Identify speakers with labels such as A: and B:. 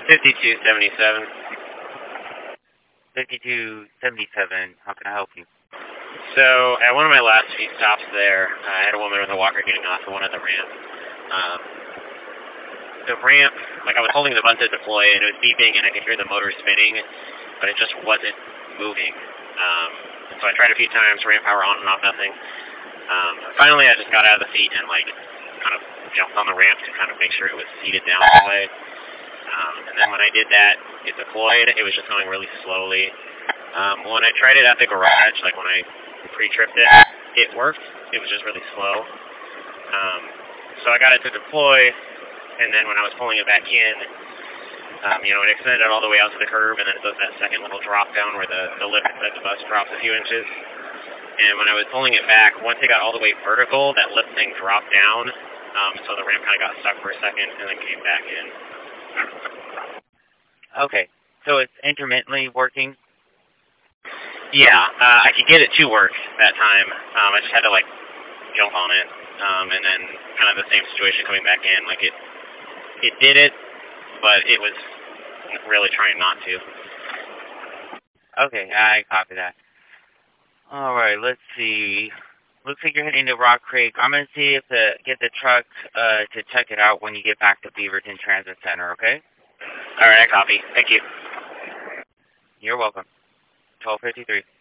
A: 5277.
B: 5277, how can I help you?
A: So, at one of my last few stops there, I had a woman with a walker getting off of one of the ramp. The ramp, like I was holding the button to deploy, and it was beeping, and I could hear the motor spinning, but it just wasn't moving. So I tried a few times, ramp power on and off, nothing. Finally, I just got out of the seat and, like, kind of jumped on the ramp to kind of make sure it was seated down all the way. And then when I did that, it deployed. It was just going really slowly. When I tried it at the garage, like when I pre-tripped it, it worked. It was just really slow. So I got it to deploy, and then when I was pulling it back in, it extended all the way out to the curb, and then it does that second little drop down where the lip inside the bus drops a few inches. And when I was pulling it back, once it got all the way vertical, that lip thing dropped down, so the ramp kind of got stuck for a second and then came back in.
B: Okay, so it's intermittently working?
A: Yeah, I could get it to work that time. I just had to, jump on it, and then kind of the same situation coming back in. Like, it did it, but it was really trying not to.
B: Okay, I copy that. Alright, let's see. Looks like you're heading to Rock Creek. I'm going to see if get the truck to check it out when you get back to Beaverton Transit Center, okay?
A: Alright, I copy. Thank you.
B: You're welcome. 1253.